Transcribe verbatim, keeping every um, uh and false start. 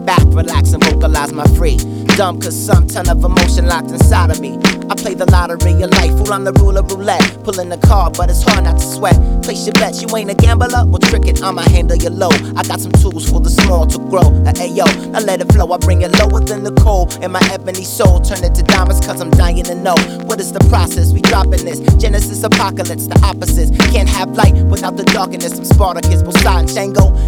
back, relax, and vocalize my free. Dumb cause some ton of emotion locked inside of me. I play the lottery of life, fool, I'm the ruler roulette. Pulling the card, but it's hard not to sweat. Place your bets, you ain't a gambler? Well, trick it, I'ma handle you low. I got some tools for the small to grow. Uh, Ayo, now let it flow, I bring it lower than the coal. In my ebony soul, turn it to diamonds cause I'm dying to know. What is the process? We dropping this Genesis apocalypse, the opposites. Can't have light without the darkness. I'm Spartacus, Poseidon, Shango.